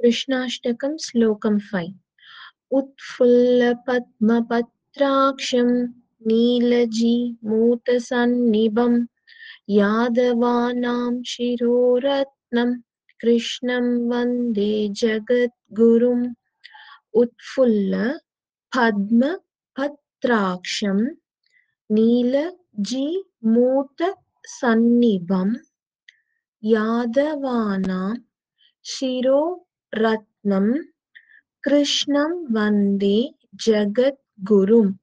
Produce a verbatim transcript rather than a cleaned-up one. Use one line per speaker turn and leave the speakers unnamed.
कृष्णाष्टकं श्लोकं फैव्. उत्फुल्लपद्मपत्राक्षं नीलजीमूतसन्निभं यादवानां शिरोरत्नं कृष्णं वन्दे जगद्गुरुम्. उत्फुल्ल पद्मपत्राक्षं नीलजीमूतसन्निभं यादवानां शिरोरत्नं कृष्णं वन्दे जगद्गुरुम्.